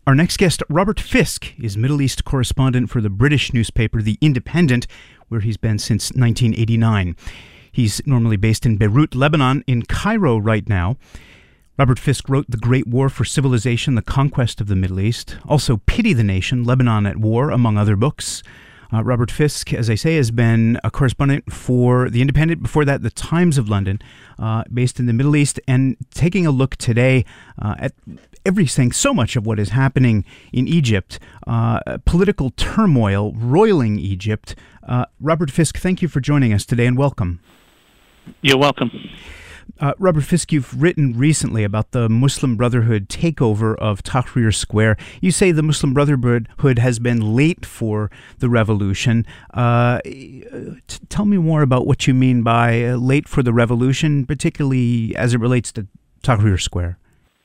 Our next guest, Robert Fisk, is Middle East correspondent for the British newspaper The Independent, where he's been since 1989. He's normally based in Beirut, Lebanon, in Cairo right now. Robert Fisk wrote The Great War for Civilization, The Conquest of the Middle East, also Pity the Nation, Lebanon at War, among other books. Robert Fisk, as I say, has been a correspondent for The Independent, before that The Times of London, based in the Middle East, and taking a look today at everything, so much of what is happening in Egypt, political turmoil roiling Egypt. Robert Fisk, thank you for joining us today and welcome. You're welcome. Robert Fisk, you've written recently about the Muslim Brotherhood takeover of Tahrir Square. You say the Muslim Brotherhood has been late for the revolution. Tell me more about what you mean by late for the revolution, particularly as it relates to Tahrir Square.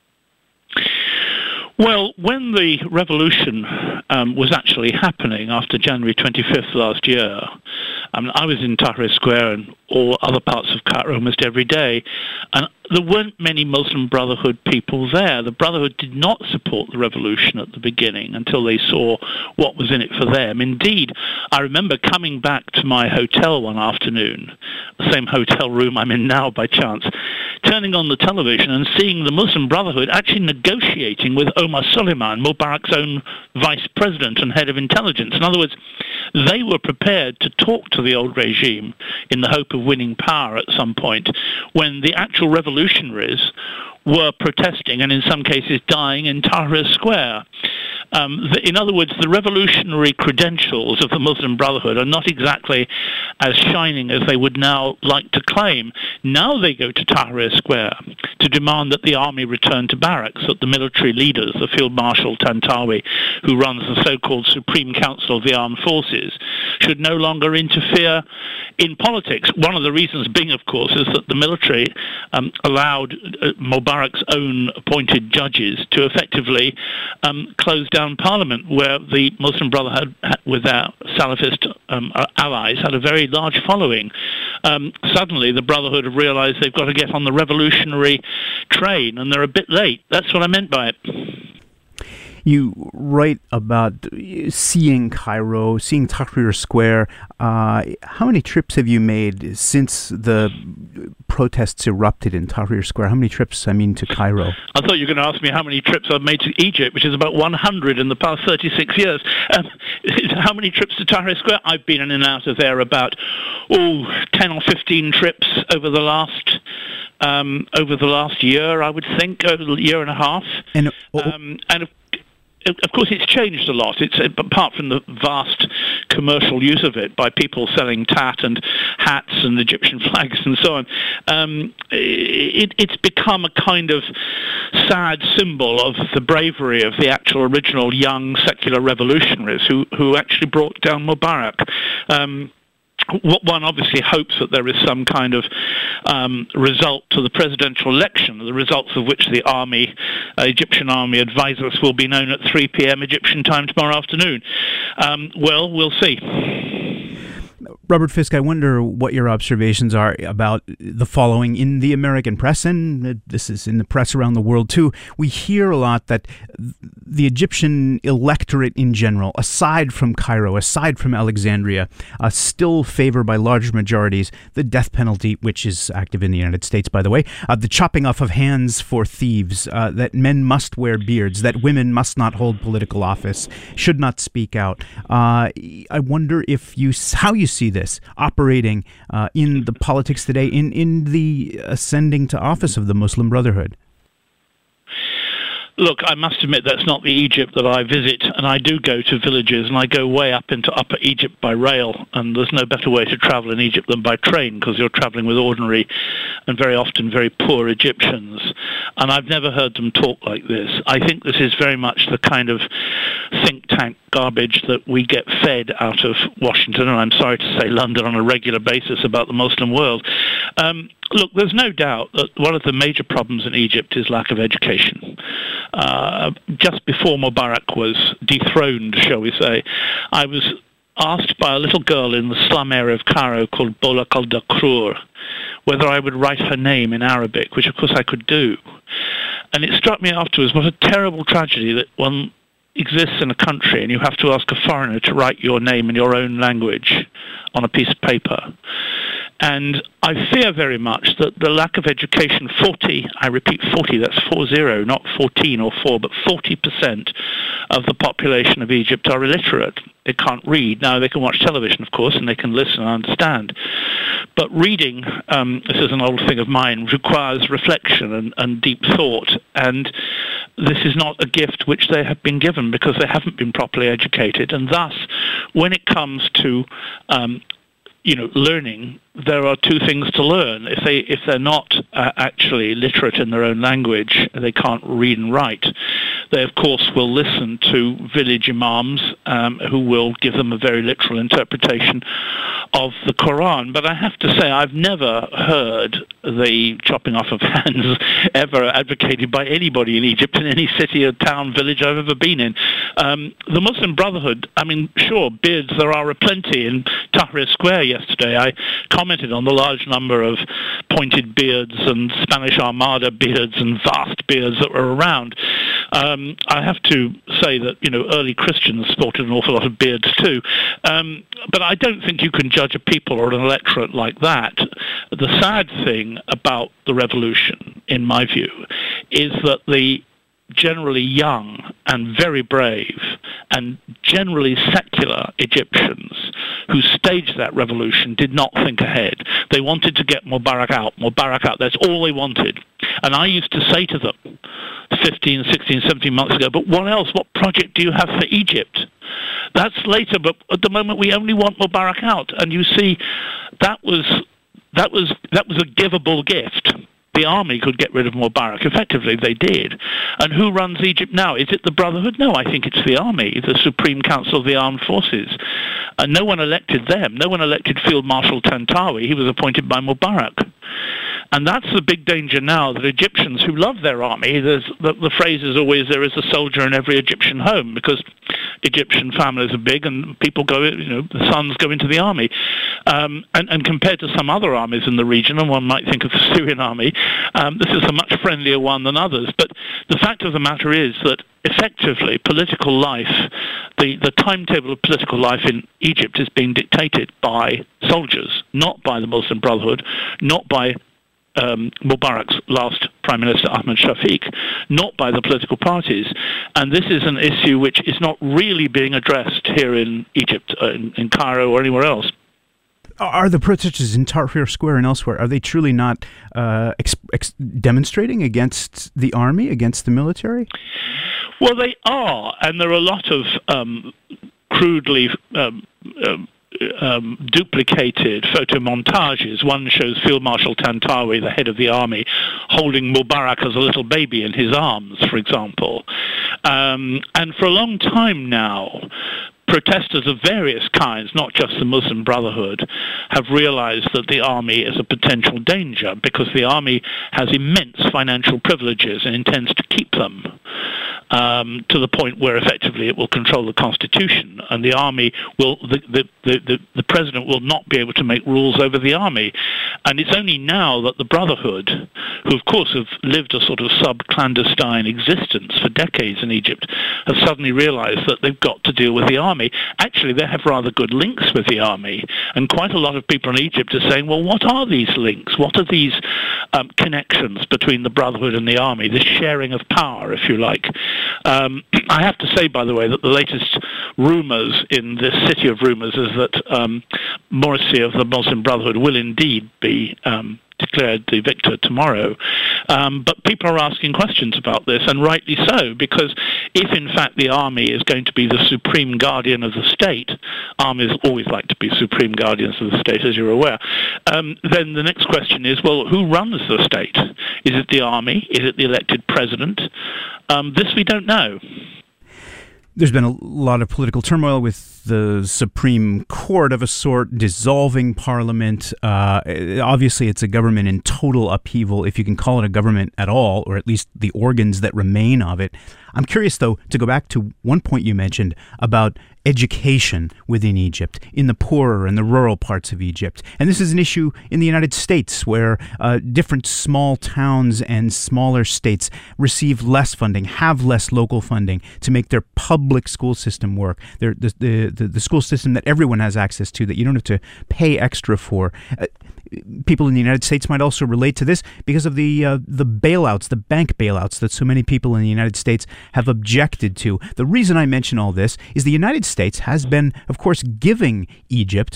Well, when the revolution was actually happening after January 25th last year, I was in Tahrir Square and all other parts of Cairo almost every day, and there weren't many Muslim Brotherhood people there. The Brotherhood did not support the revolution at the beginning until they saw what was in it for them. Indeed, I remember coming back to my hotel one afternoon, the same hotel room I'm in now by chance, turning on the television and seeing the Muslim Brotherhood actually negotiating with Omar Suleiman, Mubarak's own vice president and head of intelligence. In other words, they were prepared to talk to the old regime in the hope of winning power at some point, when the actual revolutionaries were protesting and in some cases dying in Tahrir Square. In other words, the revolutionary credentials of the Muslim Brotherhood are not exactly as shining as they would now like to claim. Now they go to Tahrir Square to demand that the army return to barracks, that the military leaders, the Field Marshal Tantawi, who runs the so-called Supreme Council of the Armed Forces, should no longer interfere in politics. One of the reasons being, of course, is that the military allowed Mubarak's own appointed judges to effectively close down Parliament, where the Muslim Brotherhood, with their Salafist allies, had a very large following. Suddenly, the Brotherhood have realized they've got to get on the revolutionary train, and they're a bit late. That's what I meant by it. You write about seeing Cairo, seeing Tahrir Square. How many trips have you made since the protests erupted in Tahrir Square? How many trips, to Cairo? I thought you were going to ask me how many trips I've made to Egypt, which is about 100 in the past 36 years. How many trips to Tahrir Square? I've been in and out of there about 10 or 15 trips over the last year, I would think, over the year and a half. And of course, it's changed a lot. It's apart from the vast commercial use of it by people selling tat and hats and Egyptian flags and so on. It's become a kind of sad symbol of the bravery of the actual original young secular revolutionaries who actually brought down Mubarak. One obviously hopes that there is some kind of result to the presidential election, the results of which the Egyptian army advisors will be known at 3 p.m. Egyptian time tomorrow afternoon. Well, we'll see. Robert Fisk, I wonder what your observations are about the following in the American press, and this is in the press around the world too. We hear a lot that the Egyptian electorate in general, aside from Cairo, aside from Alexandria, still favor by large majorities the death penalty, which is active in the United States, by the way, the chopping off of hands for thieves, that men must wear beards, that women must not hold political office, should not speak out. I wonder how you see this operating in the politics today, in the ascending to office of the Muslim Brotherhood. Look, I must admit that's not the Egypt that I visit, and I do go to villages, and I go way up into Upper Egypt by rail, and there's no better way to travel in Egypt than by train, because you're traveling with ordinary and very often very poor Egyptians, and I've never heard them talk like this. I think this is very much the kind of think tank garbage that we get fed out of Washington, and I'm sorry to say London, on a regular basis about the Muslim world. Look, there's no doubt that one of the major problems in Egypt is lack of education. Just before Mubarak was dethroned, shall we say, I was asked by a little girl in the slum area of Cairo called Bolak al-Dakrur whether I would write her name in Arabic, which of course I could do. And it struck me afterwards what a terrible tragedy that one exists in a country and you have to ask a foreigner to write your name in your own language on a piece of paper. And I fear very much that the lack of education, 40, I repeat 40, that's 40, not 14 or 4, but 40% of the population of Egypt are illiterate. They can't read. Now, they can watch television, of course, and they can listen and understand. But reading, this is an old thing of mine, requires reflection and deep thought. And this is not a gift which they have been given because they haven't been properly educated. And thus, when it comes to learning, there are two things to learn. If they're not actually literate in their own language, they can't read and write. They, of course, will listen to village imams who will give them a very literal interpretation of the Quran. But I have to say, I've never heard the chopping off of hands ever advocated by anybody in Egypt, in any city or town, village I've ever been in. The Muslim Brotherhood, I mean, sure, beards there are aplenty. In Tahrir Square yesterday, I commented on the large number of pointed beards and Spanish Armada beards and vast beards that were around. I have to say that, early Christians sported an awful lot of beards too. But I don't think you can judge a people or an electorate like that. The sad thing about the revolution, in my view, is that the generally young and very brave and generally secular Egyptians who staged that revolution did not think ahead. They wanted to get Mubarak out. That's all they wanted. And I used to say to them 15, 16, 17 months ago, but what else? What project do you have for Egypt? That's later, but at the moment we only want Mubarak out. And you see, that was a givable gift. The army could get rid of Mubarak. Effectively, they did. And who runs Egypt now? Is it the Brotherhood? No, I think it's the army, the Supreme Council of the Armed Forces. And no one elected them. No one elected Field Marshal Tantawi. He was appointed by Mubarak. And that's the big danger now, that Egyptians who love their army, the phrase is always, there is a soldier in every Egyptian home, because Egyptian families are big and people go, the sons go into the army. And compared to some other armies in the region, and one might think of the Syrian army, this is a much friendlier one than others. But the fact of the matter is that effectively political life, the timetable of political life in Egypt is being dictated by soldiers, not by the Muslim Brotherhood, not by Mubarak's last Prime Minister Ahmed Shafiq, not by the political parties. And this is an issue which is not really being addressed here in Egypt, in Cairo or anywhere else. Are the protests in Tahrir Square and elsewhere, are they truly not demonstrating against the army, against the military? Well, they are, and there are a lot of crudely duplicated photo montages. One shows Field Marshal Tantawi, the head of the army, holding Mubarak as a little baby in his arms, for example. And for a long time now, protesters of various kinds, not just the Muslim Brotherhood, have realized that the army is a potential danger because the army has immense financial privileges and intends to keep them to the point where effectively it will control the constitution, and the army will, the president will not be able to make rules over the army. And it's only now that the Brotherhood, who of course have lived a sort of sub-clandestine existence for decades in Egypt, have suddenly realized that they've got to deal with the army. Actually, they have rather good links with the army, and quite a lot of people in Egypt are saying, well, what are these links? What are these connections between the Brotherhood and the army, this sharing of power, if you like? I have to say, by the way, that the latest rumours in this city of rumours is that Morsi of the Muslim Brotherhood will indeed be declared the victor tomorrow. But people are asking questions about this, and rightly so, because if in fact the army is going to be the supreme guardian of the state, armies always like to be supreme guardians of the state, as you're aware, then the next question is, well, who runs the state? Is it the army? Is it the elected president? This we don't know. There's been a lot of political turmoil with the Supreme Court of a sort dissolving Parliament. Obviously, it's a government in total upheaval, if you can call it a government at all, or at least the organs that remain of it. I'm curious, though, to go back to one point you mentioned about education within Egypt, in the poorer and the rural parts of Egypt. And this is an issue in the United States where different small towns and smaller states receive less funding, have less local funding to make their public school system work, the school system that everyone has access to, that you don't have to pay extra for. People in the United States might also relate to this because of the bailouts, the bank bailouts that so many people in the United States have objected to. The reason I mention all this is the United States has been, of course, giving Egypt,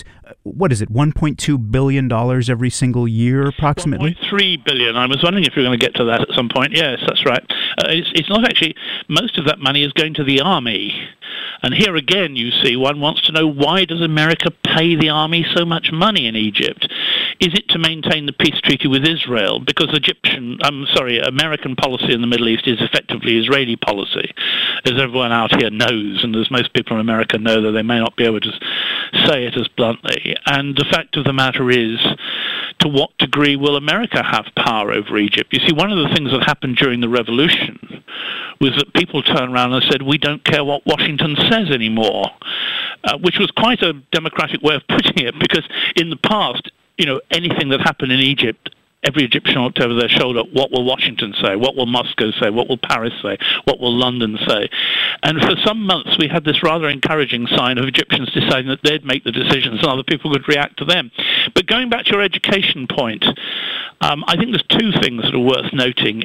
$1.2 billion every single year, approximately? $1.3 billion. I was wondering if you were going to get to that at some point. Yes, that's right. It's not actually, most of that money is going to the army. And here again, you see, one wants to know, why does America pay the army so much money in Egypt? Is it to maintain the peace treaty with Israel? Because American policy in the Middle East is effectively Israeli policy, as everyone out here knows, and as most people in America know, though they may not be able to say it as bluntly. And the fact of the matter is, to what degree will America have power over Egypt? You see, one of the things that happened during the revolution was that people turned around and said, we don't care what Washington says anymore, which was quite a democratic way of putting it, because in the past, anything that happened in Egypt, every Egyptian looked over their shoulder, what will Washington say? What will Moscow say? What will Paris say? What will London say? And for some months, we had this rather encouraging sign of Egyptians deciding that they'd make the decisions and other people could react to them. But going back to your education point, I think there's two things that are worth noting.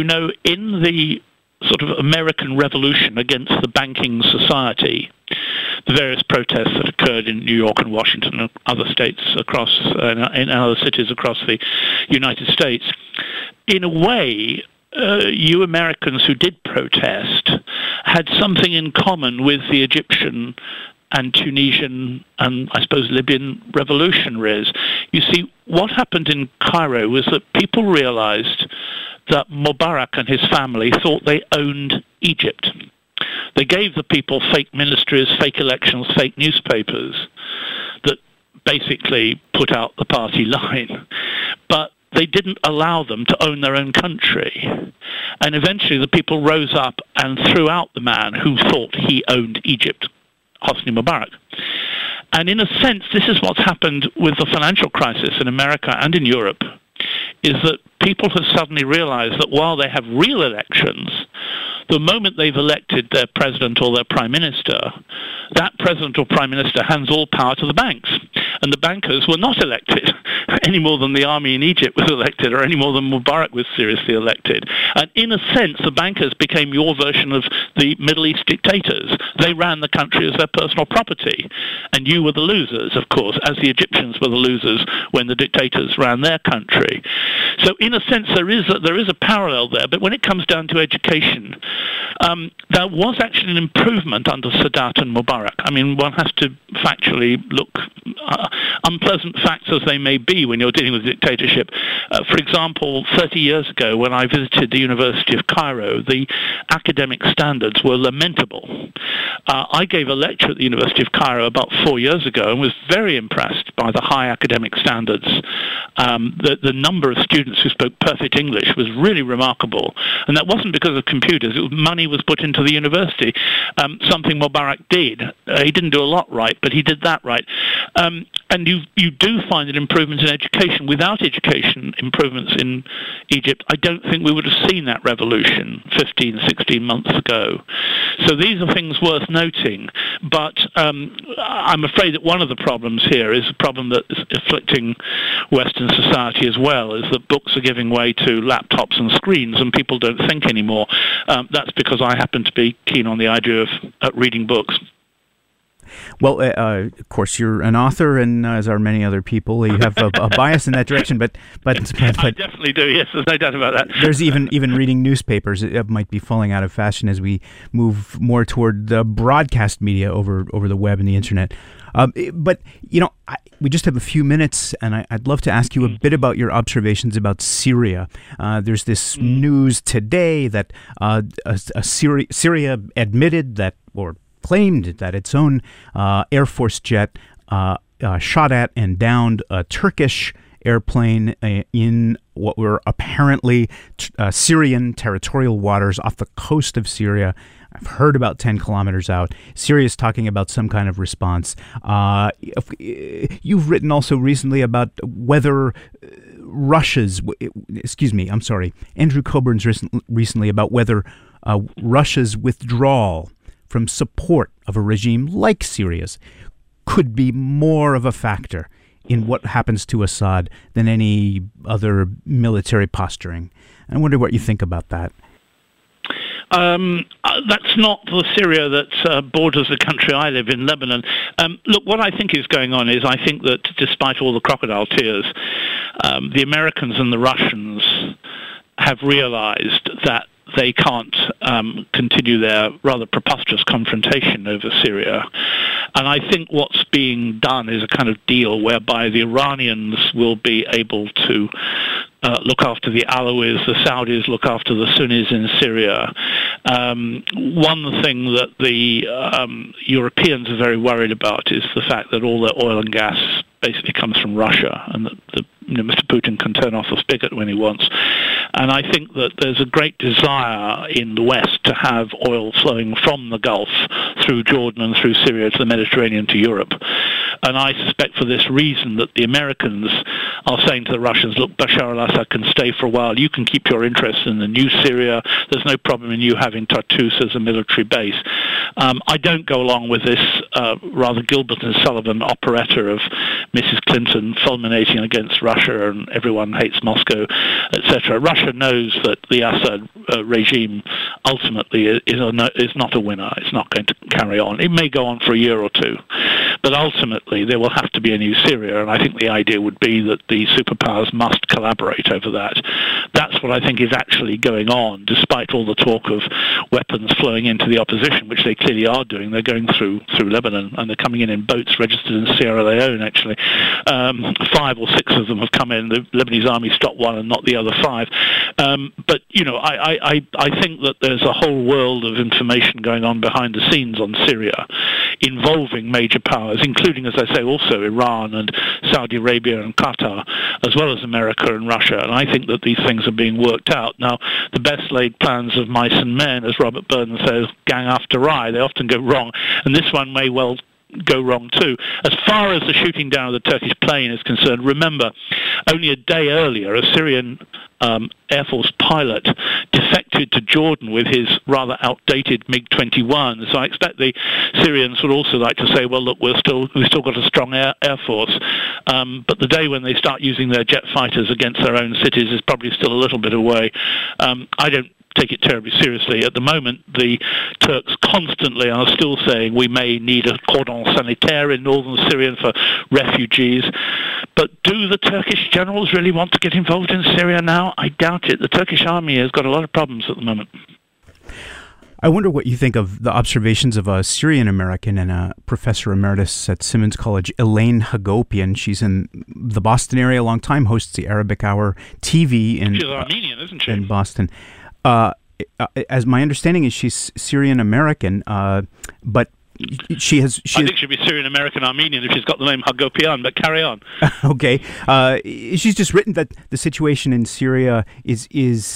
In the sort of American Revolution against the banking society, the various protests that occurred in New York and Washington and other states across, in other cities across the United States, in a way, you Americans who did protest had something in common with the Egyptian and Tunisian and, I suppose, Libyan revolutionaries. You see, what happened in Cairo was that people realized that Mubarak and his family thought they owned Egypt. They gave the people fake ministries, fake elections, fake newspapers that basically put out the party line. But they didn't allow them to own their own country. And eventually the people rose up and threw out the man who thought he owned Egypt, Hosni Mubarak. And in a sense, this is what's happened with the financial crisis in America and in Europe, is that people have suddenly realized that while they have real elections, the moment they've elected their president or their prime minister, that president or prime minister hands all power to the banks. And the bankers were not elected any more than the army in Egypt was elected or any more than Mubarak was seriously elected. And in a sense, the bankers became your version of the Middle East dictators. They ran the country as their personal property. And you were the losers, of course, as the Egyptians were the losers when the dictators ran their country. So in a sense, there is a parallel there. But when it comes down to education, there was actually an improvement under Sadat and Mubarak. I mean, one has to factually look, unpleasant facts as they may be when you're dealing with dictatorship. For example, 30 years ago, when I visited the University of Cairo, the academic standards were lamentable. I gave a lecture at the University of Cairo about 4 years ago and was very impressed by the high academic standards. The number of students who spoke perfect English was really remarkable. And that wasn't because of computers. Money was put into the university, something Mubarak did. He didn't do a lot right, but he did that right. And you do find an improvement in education. Without education improvements in Egypt, I don't think we would have seen that revolution 15, 16 months ago. So these are things worth noting. But I'm afraid that one of the problems here is a problem that is afflicting Western society as well, is that books are giving way to laptops and screens and people don't think anymore. That's because I happen to be keen on the idea of reading books. Well, of course, you're an author, and as are many other people, you have a bias in that direction. But I definitely do. Yes, there's no doubt about that. There's even reading newspapers. It might be falling out of fashion as we move more toward the broadcast media over the web and the internet. But we just have a few minutes, and I'd love to ask you a bit about your observations about Syria. There's this news today that Syria admitted that, or claimed that its own Air Force jet shot at and downed a Turkish airplane in what were apparently Syrian territorial waters off the coast of Syria. I've heard about 10 kilometers out. Syria's talking about some kind of response. You've written also recently about whether Andrew Coburn's recently about whether Russia's withdrawal from support of a regime like Syria's could be more of a factor in what happens to Assad than any other military posturing. I wonder what you think about that. That's not the Syria that borders the country I live in, Lebanon. Look, what I think is going on is I think that despite all the crocodile tears, the Americans and the Russians have realized that they can't continue their rather preposterous confrontation over Syria. And I think what's being done is a kind of deal whereby the Iranians will be able to look after the Alawis, the Saudis look after the Sunnis in Syria. One thing that the Europeans are very worried about is the fact that all their oil and gas basically comes from Russia, and that Mr. Putin can turn off the spigot when he wants. And I think that there's a great desire in the West to have oil flowing from the Gulf through Jordan and through Syria to the Mediterranean to Europe. And I suspect for this reason that the Americans are saying to the Russians, look, Bashar al-Assad can stay for a while. You can keep your interests in the new Syria. There's no problem in you having Tartus as a military base. I don't go along with this rather Gilbert and Sullivan operetta of Mrs. Clinton fulminating against Russia and everyone hates Moscow, etc. Russia knows that the Assad regime ultimately is not a winner. It's not going to carry on. It may go on for a year or two, but ultimately there will have to be a new Syria, and I think the idea would be that the superpowers must collaborate over that. That's what I think is actually going on, despite all the talk of weapons flowing into the opposition, which they clearly are doing. They're going through Lebanon, and they're coming in boats registered in Sierra Leone, actually. 5 or 6 of them have come in. The Lebanese army stopped one and not the other 5. But, you know, I think that there's a whole world of information going on behind the scenes on Syria involving major powers, including, as I say, also Iran and Saudi Arabia and Qatar, as well as America and Russia. And I think that these things are being worked out. Now, the best laid plans of mice and men, as Robert Burden says, gang after rye. They often go wrong. And this one may well go wrong too. As far as the shooting down of the Turkish plane is concerned, remember, only a day earlier, a Syrian Air Force pilot defected to Jordan with his rather outdated MiG-21. So I expect the Syrians would also like to say, well, look, we've still got a strong air force. But the day when they start using their jet fighters against their own cities is probably still a little bit away. I don't take it terribly seriously. At the moment, the Turks constantly are still saying we may need a cordon sanitaire in northern Syria for refugees. But do the Turkish generals really want to get involved in Syria now? I doubt it. The Turkish army has got a lot of problems at the moment. I wonder what you think of the observations of a Syrian-American and a professor emeritus at Simmons College, Elaine Hagopian. She's in the Boston area a long time, hosts the Arabic Hour TV She's Armenian, isn't she? In Boston. As my understanding is, she's Syrian-American, but I think she'd be Syrian-American Armenian if she's got the name Hagopian, but carry on. Okay. She's just written that the situation in Syria is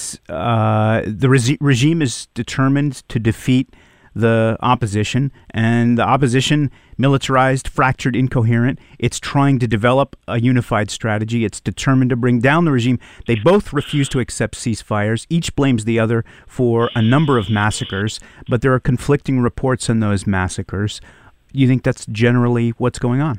the regime is determined to defeat the opposition, and the opposition, militarized, fractured, incoherent. It's trying to develop a unified strategy. It's determined to bring down the regime. They both refuse to accept ceasefires. Each blames the other for a number of massacres, but there are conflicting reports on those massacres. You think that's generally what's going on?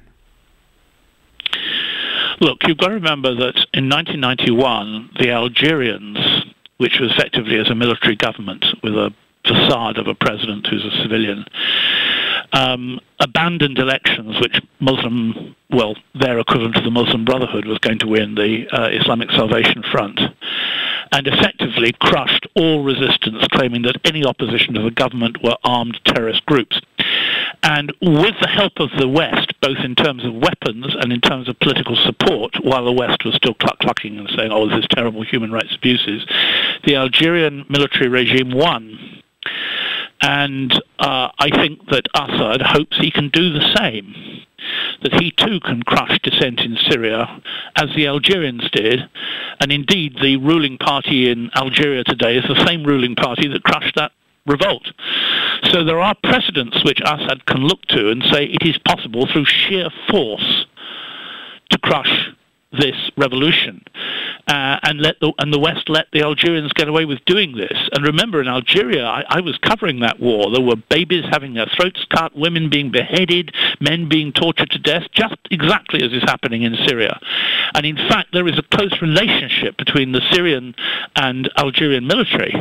Look, you've got to remember that in 1991, the Algerians, which was effectively as a military government with a facade of a president who's a civilian, abandoned elections which their equivalent to the Muslim Brotherhood was going to win, the Islamic Salvation Front, and effectively crushed all resistance, claiming that any opposition to the government were armed terrorist groups. And with the help of the West, both in terms of weapons and in terms of political support, while the West was still clucking and saying, oh, this is terrible human rights abuses, the Algerian military regime won. And I think that Assad hopes he can do the same. that he too can crush dissent in Syria, as the Algerians did. And indeed, the ruling party in Algeria today is the same ruling party that crushed that revolt. So there are precedents which Assad can look to and say it is possible through sheer force to crush this revolution, and the West let the Algerians get away with doing this. And remember, in Algeria, I was covering that war. There were babies having their throats cut, women being beheaded, men being tortured to death, just exactly as is happening in Syria. And in fact, there is a close relationship between the Syrian and Algerian military.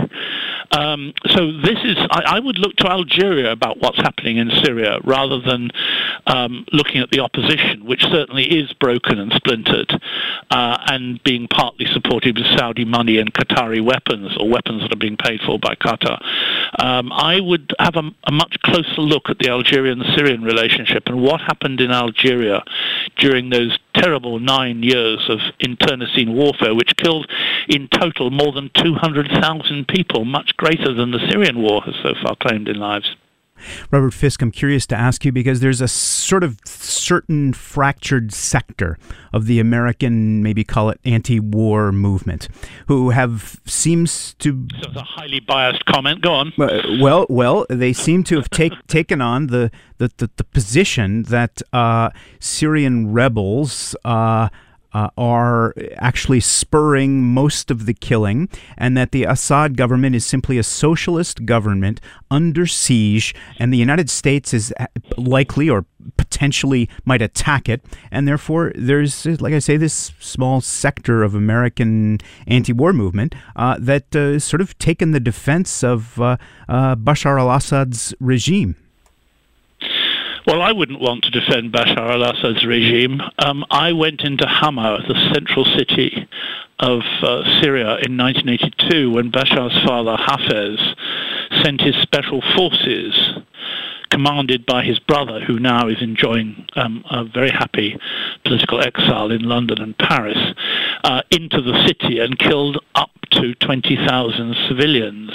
So this is, I would look to Algeria about what's happening in Syria rather than looking at the opposition, which certainly is broken and splintered, and being partly supported with Saudi money and Qatari weapons, or weapons that are being paid for by Qatar. I would have a much closer look at the Algerian-Syrian relationship and what happened in Algeria during those terrible 9 years of internecine warfare, which killed in total more than 200,000 people, much greater than the Syrian war has so far claimed in lives. Robert Fisk, I'm curious to ask you, because there's a sort of certain fractured sector of the American, maybe call it anti-war movement, who seems to... So it's a highly biased comment. Go on. Well, they seem to have taken on the position that Syrian rebels are actually spurring most of the killing, and that the Assad government is simply a socialist government under siege, and the United States is likely or potentially might attack it, and therefore there's, like I say, this small sector of American anti-war movement that sort of taken the defense of Bashar al-Assad's regime. Well, I wouldn't want to defend Bashar al-Assad's regime. I went into Hama, the central city of Syria, in 1982 when Bashar's father, Hafez, sent his special forces, commanded by his brother, who now is enjoying a very happy political exile in London and Paris, into the city and killed up to 20,000 civilians.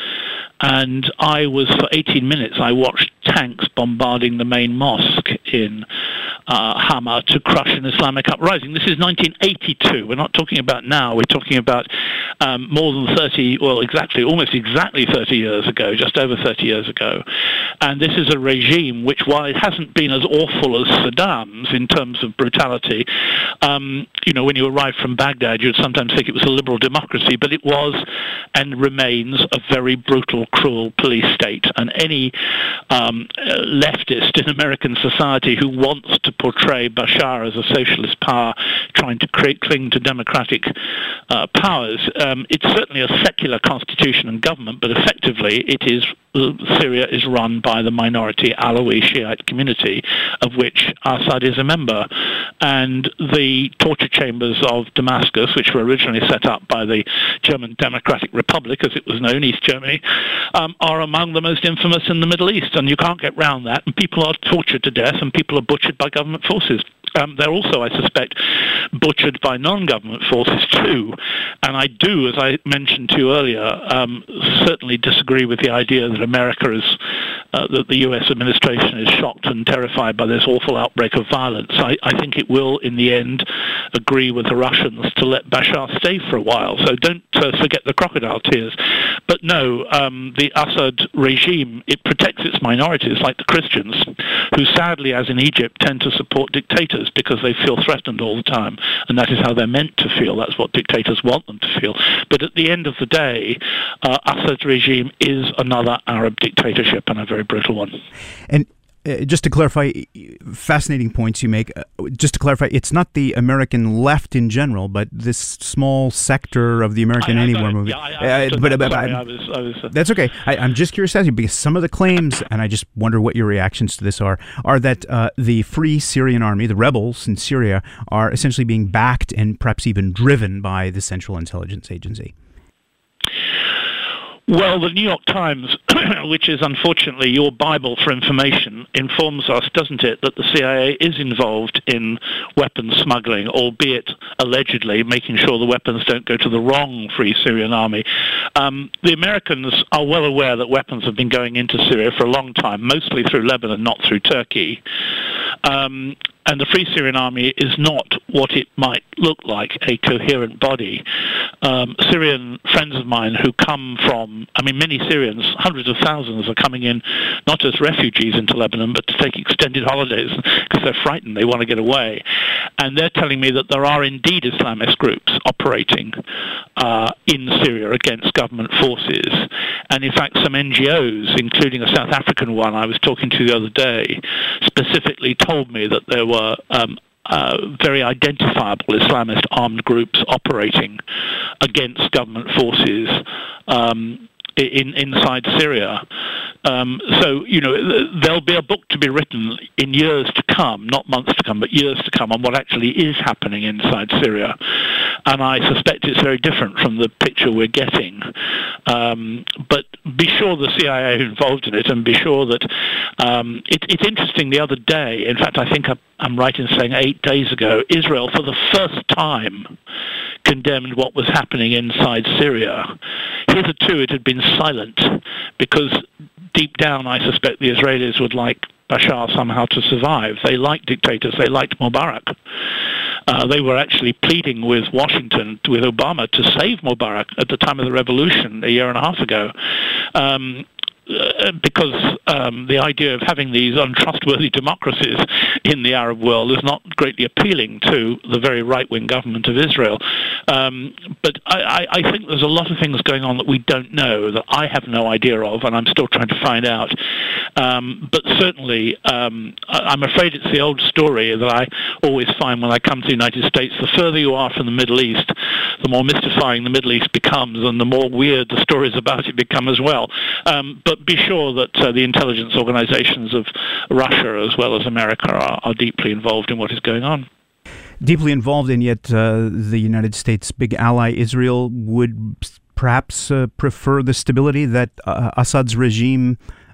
And I was, for 18 minutes, I watched tanks bombarding the main mosque in Hama to crush an Islamic uprising. This is 1982. We're not talking about now. We're talking about more than 30, well, almost exactly 30 years ago, just over 30 years ago. And this is a regime which, while it hasn't been as awful as Saddam's in terms of brutality, when you arrived from Baghdad, you'd sometimes think it was a liberal democracy, but it was and remains a very brutal, cruel police state. And any leftist in American society who wants to portray Bashar as a socialist power trying to cling to democratic powers, it's certainly a secular constitution and government, but effectively Syria is run by the minority Alawi Shiite community, of which Assad is a member. And the torture chambers of Damascus, which were originally set up by the German Democratic Republic, as it was known, East Germany, are among the most infamous in the Middle East, and you can't get round that. And people are tortured to death, and people are butchered by government forces. They're also, I suspect, butchered by non-government forces too. And I do, as I mentioned to you earlier, certainly disagree with the idea that America is, that the U.S. administration is shocked and terrified by this awful outbreak of violence. I think it will, in the end, agree with the Russians to let Bashar stay for a while. So don't forget the crocodile tears. But no, the Assad regime, it protects its minorities, like the Christians, who sadly, as in Egypt, tend to support dictators because they feel threatened all the time, and that is how they're meant to feel. That's what dictators want them to feel. But at the end of the day, Assad's regime is another Arab dictatorship, and a very brutal one. And just to clarify, fascinating points you make. Just to clarify, it's not the American left in general, but this small sector of the American anti-war movement. That's okay. I'm just curious to ask you, because some of the claims, and I just wonder what your reactions to this are that the Free Syrian Army, the rebels in Syria, are essentially being backed and perhaps even driven by the Central Intelligence Agency. Well, the New York Times, which is unfortunately your Bible for information, informs us, doesn't it, that the CIA is involved in weapons smuggling, albeit allegedly making sure the weapons don't go to the wrong Free Syrian Army. The Americans are well aware that weapons have been going into Syria for a long time, mostly through Lebanon, not through Turkey. And the Free Syrian Army is not what it might look like, a coherent body. Syrian friends of mine who come from, many Syrians, hundreds of thousands, are coming in not as refugees into Lebanon, but to take extended holidays because they're frightened, they want to get away. And they're telling me that there are indeed Islamist groups operating in Syria against government forces. And in fact, some NGOs, including a South African one I was talking to the other day, specifically told me that there were very identifiable Islamist armed groups operating against government forces inside Syria. So, there'll be a book to be written in years to come, not months to come, but years to come, on what actually is happening inside Syria. And I suspect it's very different from the picture we're getting. But be sure the CIA are involved in it, and be sure that it's interesting. The other day, in fact, I think I'm right in saying 8 days ago, Israel, for the first time, condemned what was happening inside Syria. Hitherto, it had been silent because deep down, I suspect the Israelis would like Bashar somehow to survive. They liked dictators. They liked Mubarak. They were actually pleading with Washington, with Obama, to save Mubarak at the time of the revolution a year and a half ago. Because the idea of having these untrustworthy democracies in the Arab world is not greatly appealing to the very right-wing government of Israel. But I think there's a lot of things going on that we don't know, that I have no idea of, and I'm still trying to find out. But certainly, I'm afraid it's the old story that I always find when I come to the United States. The further you are from the Middle East, the more mystifying the Middle East becomes, and the more weird the stories about it become as well. But be sure that the intelligence organizations of Russia as well as America are deeply involved in what is going on. Deeply involved, and yet the United States' big ally, Israel, would perhaps prefer the stability that Assad's regime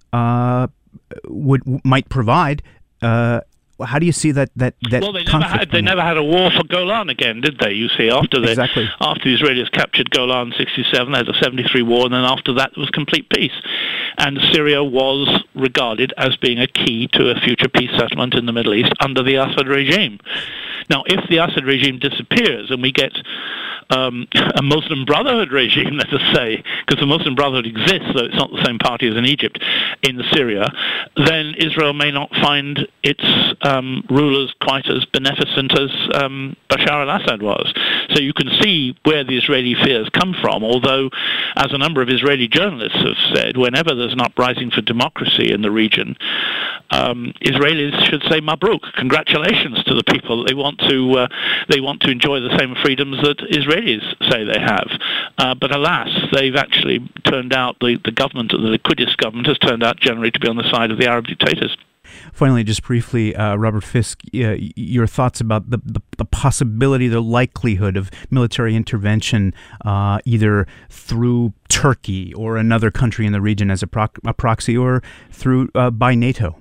might provide. How do you see that well, they never had a war for Golan again, did they? You see, after the Israelis captured Golan in 1967, they had the 1973 war, and then after that it was complete peace. And Syria was regarded as being a key to a future peace settlement in the Middle East under the Assad regime. Now, if the Assad regime disappears and we get a Muslim Brotherhood regime, let us say, because the Muslim Brotherhood exists, though it's not the same party as in Egypt, in Syria, then Israel may not find its rulers quite as beneficent as Bashar al-Assad was. So you can see where the Israeli fears come from, although, as a number of Israeli journalists have said, whenever there's an uprising for democracy in the region, Israelis should say Mabruk, congratulations to the people. They want to enjoy the same freedoms that Israelis say they have. But alas, they've actually turned out, the government, the Liquidist government, has turned out generally to be on the side of the Arab dictators. Finally, just briefly, Robert Fisk, your thoughts about the possibility, the likelihood of military intervention either through Turkey or another country in the region as a proxy, or through by NATO?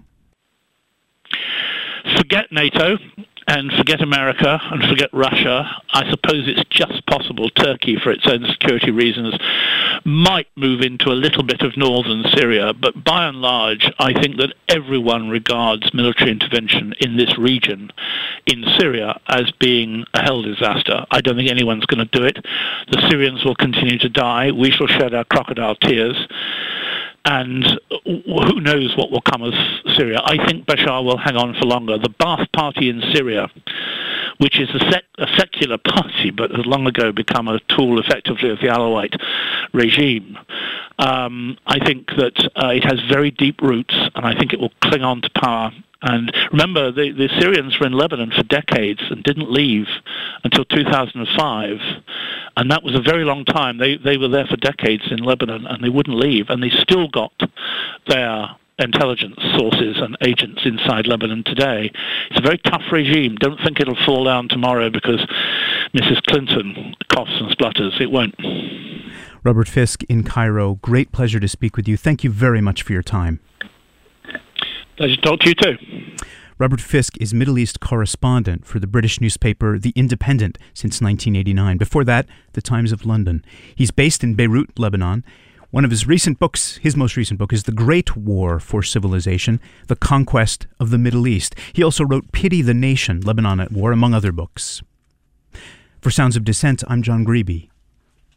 Forget NATO and forget America and forget Russia. I suppose it's just possible Turkey, for its own security reasons, might move into a little bit of northern Syria. But by and large, I think that everyone regards military intervention in this region, in Syria, as being a hell disaster. I don't think anyone's going to do it. The Syrians will continue to die. We shall shed our crocodile tears. And who knows what will come of Syria. I think Bashar will hang on for longer. The Ba'ath Party in Syria, which is a secular party, but has long ago become a tool, effectively, of the Alawite regime, I think that it has very deep roots, and I think it will cling on to power. And remember, the Syrians were in Lebanon for decades and didn't leave until 2005. And that was a very long time. They were there for decades in Lebanon, and they wouldn't leave. And they still got their intelligence sources and agents inside Lebanon today. It's a very tough regime. Don't think it'll fall down tomorrow because Mrs. Clinton coughs and splutters. It won't. Robert Fisk in Cairo, great pleasure to speak with you. Thank you very much for your time. Pleasure to talk to you too. Robert Fisk is Middle East correspondent for the British newspaper The Independent since 1989. Before that, The Times of London. He's based in Beirut, Lebanon, One of his recent books, his most recent book, is The Great War for Civilization, The Conquest of the Middle East. He also wrote Pity the Nation, Lebanon at War, among other books. For Sounds of Dissent, I'm John Greeby.